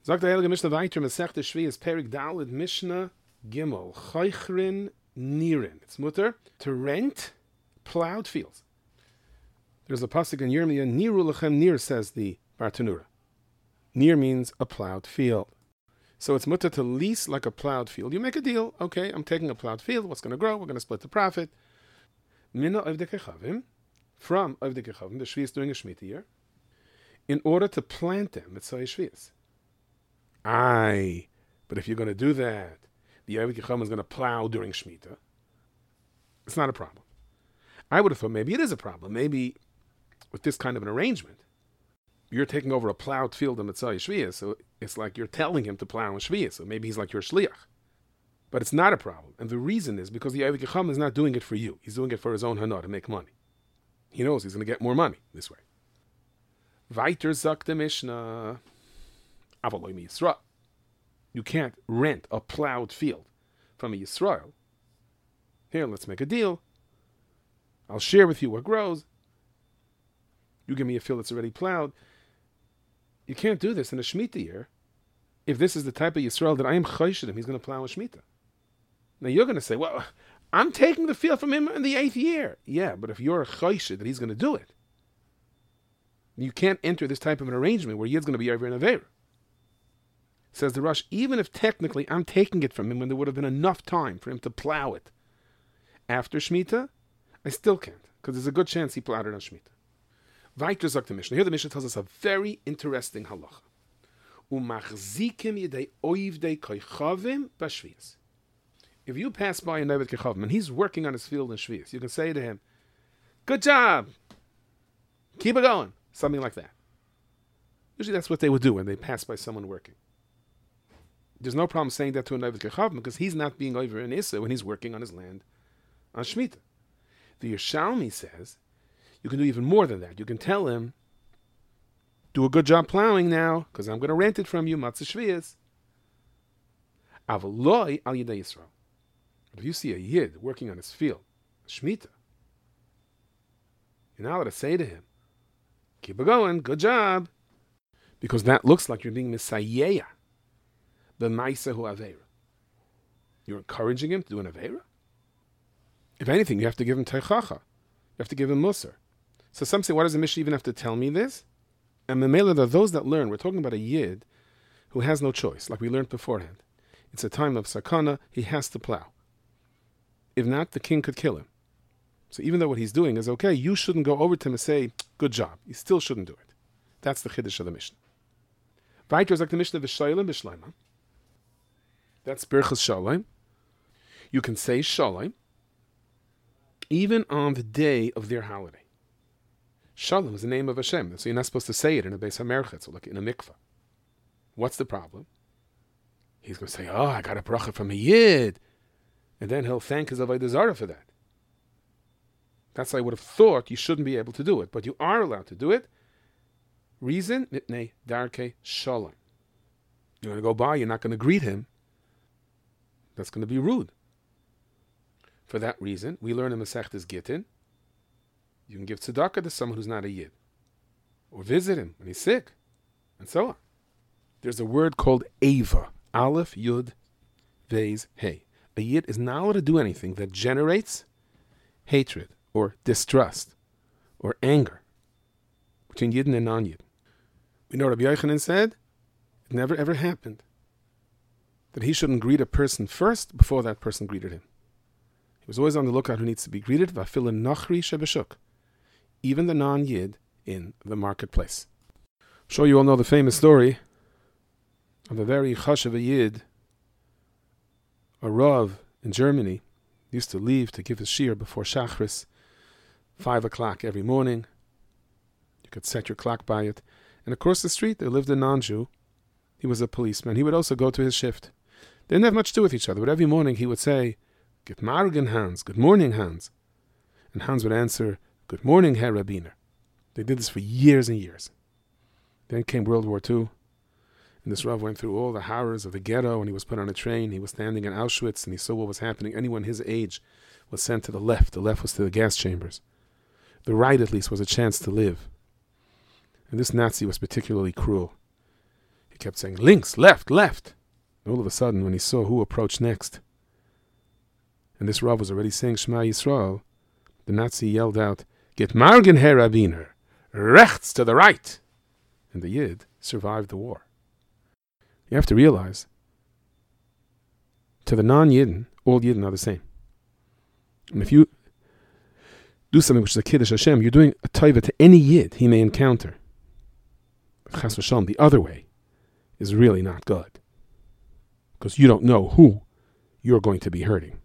Sagt der Heilige Mishnah weiter, Masechta Shvius, Perik Daled, Mishnah Gimel, Choichrin Nirin. It's mutter to rent plowed fields. There's a pasuk in Yirmiyah, Niru Lechem Nir, says the Bartanura. Nir means a plowed field. So it's mutter to lease like a plowed field. You make a deal. Okay, I'm taking a plowed field. What's going to grow? We're going to split the profit. Mina Ovdei Kechavim, from Ovdei Kechavim, the Shvi is doing a Shemitah year, in order to plant them, it's Shvius. Aye, but if you're going to do that, the Ovdei Kechavim is going to plow during Shemitah. It's not a problem. I would have thought maybe it is a problem. Maybe with this kind of an arrangement, you're taking over a plowed field in Mitzvah Shvius, so it's like you're telling him to plow in Shvius, so maybe he's like your shliach. But it's not a problem. And the reason is because the Ovdei Kechavim is not doing it for you. He's doing it for his own hana, to make money. He knows he's going to get more money this way. Weiter sagt the Mishnah, Avaloi mi Yisrael. You can't rent a plowed field from a Yisrael. Here, let's make a deal. I'll share with you what grows. You give me a field that's already plowed. You can't do this in a Shemitah year. If this is the type of Yisrael that I am chayshid him, he's going to plow a Shemitah. Now you're going to say, well, I'm taking the field from him in the 8th year. Yeah, but if you're a chayshid that he's going to do it, you can't enter this type of an arrangement where Yid's going to be over in Aveira. Says the Rosh, even if technically I'm taking it from him when there would have been enough time for him to plow it after Shemitah, I still can't, because there's a good chance he plowed it on Shemitah. Weiter sagt the Mishnah. Here the Mishnah tells us a very interesting halacha. Umachzikim yedei oivdei koichavim b'shvius. If you pass by a Ovdei Kechavim and he's working on his field in Shvius, you can say to him, good job, keep it going, something like that. Usually that's what they would do when they pass by someone working. There's no problem saying that to a Ovdei Kechavim because he's not being over in Issa when he's working on his land on Shemitah. The Yerushalmi says, you can do even more than that. You can tell him, do a good job plowing now, because I'm going to rent it from you, Matzah Shvius. Avaloi al Yidei Yisrael. But if you see a Yid working on his field, Shemitah, you're not allowed to say to him, keep it going, good job, because that looks like you're being Misayeya, the Maisahu Aveira. You're encouraging him to do an Aveira? If anything, you have to give him Teichacha. You have to give him Musar. So some say, why does the Mishnah even have to tell me this? And Memela, are those that learn, we're talking about a Yid who has no choice, like we learned beforehand. It's a time of sakana, he has to plow. If not, the king could kill him. So even though what he's doing is okay, you shouldn't go over to him and say, good job. You still shouldn't do it. That's the chiddush of the Mishnah. Weiter sagt the Mishnah, v'shoylem b'shleima. That's Birchas Shalom. You can say Shalom even on the day of their holiday. Shalom is the name of Hashem, so you're not supposed to say it in a Beis HaMerchet, so like in a mikvah. What's the problem? He's going to say, oh, I got a bracha from a Yid. And then he'll thank his Avodah Zarah for that. That's why I would have thought you shouldn't be able to do it, but you are allowed to do it. Reason, Nitnei Darkei Shalom. You're going to go by, you're not going to greet him. That's going to be rude. For that reason, we learn in Masechtas Gittin, you can give tzedakah to someone who's not a Yid. Or visit him when he's sick. And so on. There's a word called Ava. Aleph, Yud, Vez, Hey. A Yid is not allowed to do anything that generates hatred or distrust or anger between Yid and non-Yid. We know Rabbi Yochanan said it never ever happened that he shouldn't greet a person first before that person greeted him. He was always on the lookout who needs to be greeted. Vafilin nachri shebeshuk. Even the non-Yid in the marketplace. I'm sure you all know the famous story of a very chashav Yid, a Rav in Germany, used to leave to give his shiur before Shachris, 5 o'clock every morning. You could set your clock by it. And across the street there lived a non-Jew. He was a policeman. He would also go to his shift. They didn't have much to do with each other, but every morning he would say, Good morning, Hans. Good morning, Hans. And Hans would answer, Good morning, Herr Rabbiner. They did this for years and years. Then came World War II. And this Rav went through all the horrors of the ghetto, and he was put on a train. He was standing in Auschwitz, and he saw what was happening. Anyone his age was sent to the left. The left was to the gas chambers. The right, at least, was a chance to live. And this Nazi was particularly cruel. He kept saying, links, left, left. And all of a sudden, when he saw who approached next, and this Rav was already saying Shema Yisrael, the Nazi yelled out, Get Margen Herr Rabbiner, rechts to the right. And the Yid survived the war. You have to realize, to the non-Yidden, all Yidden are the same. And if you do something which is a Kiddush Hashem, you're doing a taiva to any Yid he may encounter. Chas v'shalom, the other way, is really not good. Because you don't know who you're going to be hurting.